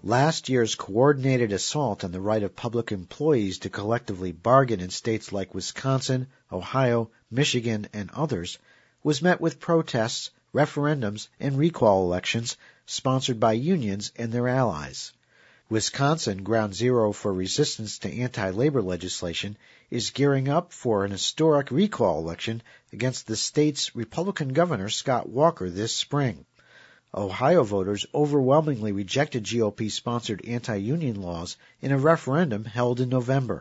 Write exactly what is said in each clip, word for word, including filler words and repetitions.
Last year's coordinated assault on the right of public employees to collectively bargain in states like Wisconsin, Ohio, Michigan, and others was met with protests, referendums, and recall elections sponsored by unions and their allies. Wisconsin, ground zero for resistance to anti-labor legislation, is gearing up for an historic recall election against the state's Republican governor, Scott Walker, this spring. Ohio voters overwhelmingly rejected G O P-sponsored anti-union laws in a referendum held in November.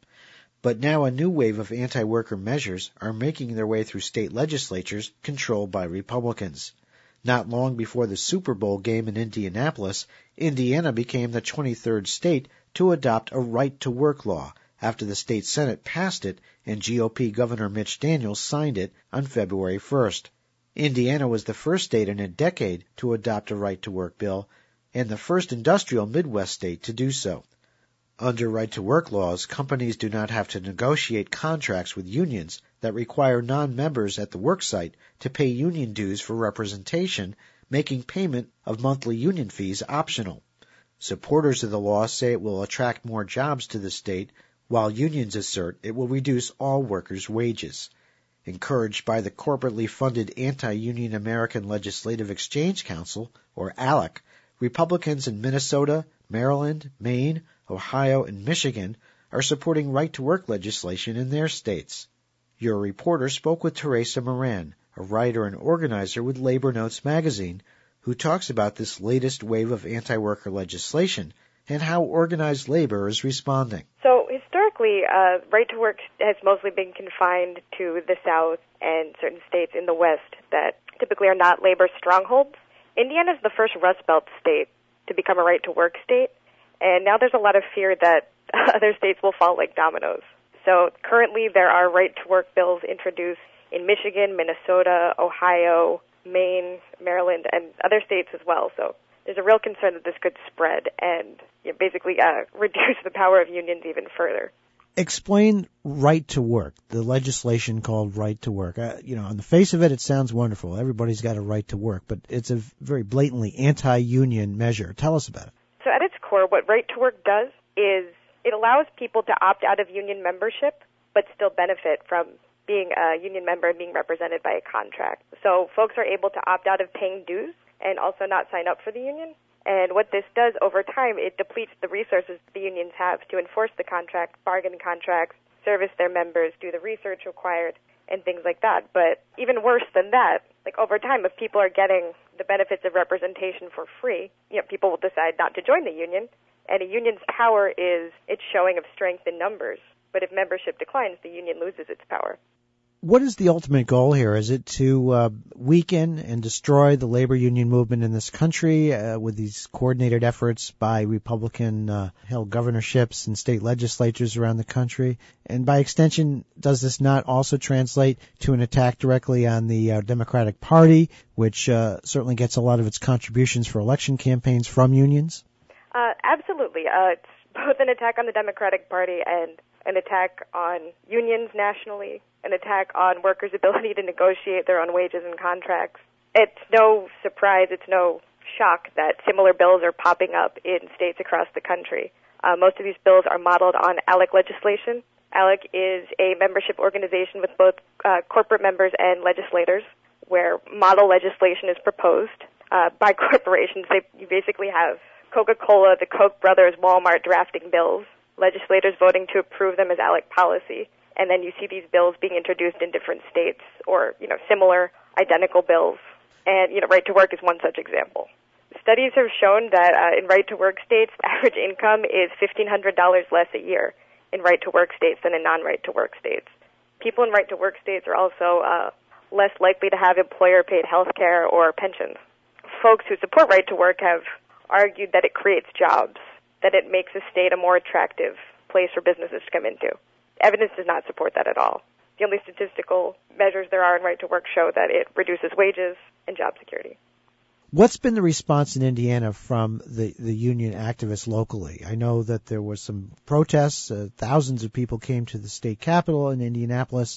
But now a new wave of anti-worker measures are making their way through state legislatures controlled by Republicans. Not long before the Super Bowl game in Indianapolis, Indiana became the twenty-third state to adopt a right-to-work law after the state Senate passed it and G O P Governor Mitch Daniels signed it on February first. Indiana was the first state in a decade to adopt a right-to-work bill and the first industrial Midwest state to do so. Under right-to-work laws, companies do not have to negotiate contracts with unions that require non-members at the worksite to pay union dues for representation, making payment of monthly union fees optional. Supporters of the law say it will attract more jobs to the state, while unions assert it will reduce all workers' wages. Encouraged by the corporately funded Anti-Union American Legislative Exchange Council, or ALEC, Republicans in Minnesota, Maryland, Maine, Ohio, and Michigan are supporting right-to-work legislation in their states. Your reporter spoke with Teresa Moran, a writer and organizer with Labor Notes magazine, who talks about this latest wave of anti-worker legislation and how organized labor is responding. So historically, uh, right-to-work has mostly been confined to the South and certain states in the West that typically are not labor strongholds. Indiana is the first Rust Belt state to become a right-to-work state, and now there's a lot of fear that other states will fall like dominoes. So currently there are right-to-work bills introduced in Michigan, Minnesota, Ohio, Maine, Maryland, and other states as well. So there's a real concern that this could spread and you know, basically uh, reduce the power of unions even further. Explain right to work, the legislation called right to work. Uh, you know, on the face of it, it sounds wonderful. Everybody's got a right to work, but it's a very blatantly anti-union measure. Tell us about it. So at its core, what right to work does is it allows people to opt out of union membership but still benefit from being a union member and being represented by a contract. So folks are able to opt out of paying dues and also not sign up for the union. And what this does over time, it depletes the resources the unions have to enforce the contract, bargain contracts, service their members, do the research required, and things like that. But even worse than that, like over time, if people are getting the benefits of representation for free, you know, people will decide not to join the union. And a union's power is its showing of strength in numbers. But if membership declines, the union loses its power. What is the ultimate goal here? Is it to uh, weaken and destroy the labor union movement in this country uh, with these coordinated efforts by Republican-held uh, governorships and state legislatures around the country? And by extension, does this not also translate to an attack directly on the uh, Democratic Party, which uh, certainly gets a lot of its contributions for election campaigns from unions? Uh, absolutely. Uh, it's both an attack on the Democratic Party and an attack on unions nationally, an attack on workers' ability to negotiate their own wages and contracts. It's no surprise, it's no shock that similar bills are popping up in states across the country. Uh, most of these bills are modeled on ALEC legislation. ALEC is a membership organization with both uh, corporate members and legislators, where model legislation is proposed uh, by corporations. They, you basically have Coca-Cola, the Koch brothers, Walmart drafting bills, legislators voting to approve them as ALEC policy, and then you see these bills being introduced in different states or, you know, similar, identical bills. And, you know, right to work is one such example. Studies have shown that uh, in right to work states, the average income is fifteen hundred dollars less a year in right to work states than in non-right to work states. People in right to work states are also uh, less likely to have employer-paid health care or pensions. Folks who support right to work have argued that it creates jobs, that it makes a state a more attractive place for businesses to come into. Evidence does not support that at all. The only statistical measures there are in right to work show that it reduces wages and job security. What's been the response in Indiana from the, the union activists locally? I know that there was some protests. Uh, thousands of people came to the state capitol in Indianapolis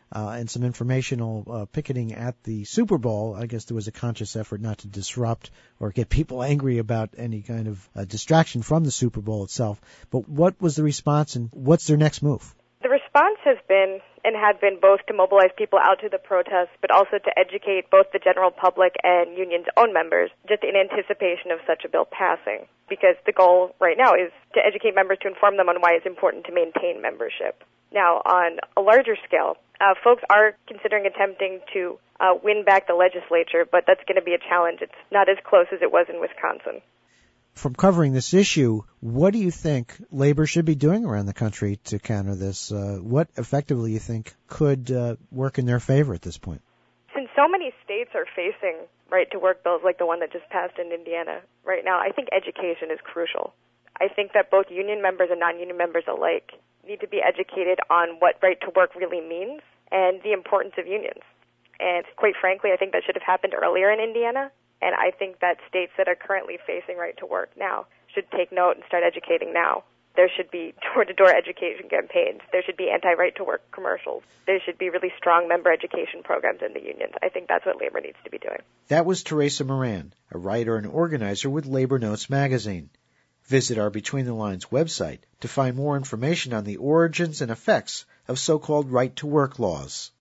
uh, and some informational uh, picketing at the Super Bowl. I guess there was a conscious effort not to disrupt or get people angry about any kind of uh, distraction from the Super Bowl itself. But what was the response, and what's their next move? The response has been and had been both to mobilize people out to the protests, but also to educate both the general public and unions' own members, just in anticipation of such a bill passing. Because the goal right now is to educate members, to inform them on why it's important to maintain membership. Now, on a larger scale, uh, folks are considering attempting to uh, win back the legislature, but that's going to be a challenge. It's not as close as it was in Wisconsin. From covering this issue, what do you think labor should be doing around the country to counter this? Uh, what effectively you think could uh, work in their favor at this point? Since so many states are facing right-to-work bills like the one that just passed in Indiana right now, I think education is crucial. I think that both union members and non-union members alike need to be educated on what right-to-work really means and the importance of unions. And quite frankly, I think that should have happened earlier in Indiana. And I think that states that are currently facing right to work now should take note and start educating now. There should be door-to-door education campaigns. There should be anti-right to work commercials. There should be really strong member education programs in the unions. I think that's what labor needs to be doing. That was Teresa Moran, a writer and organizer with Labor Notes magazine. Visit our Between the Lines website to find more information on the origins and effects of so-called right to work laws.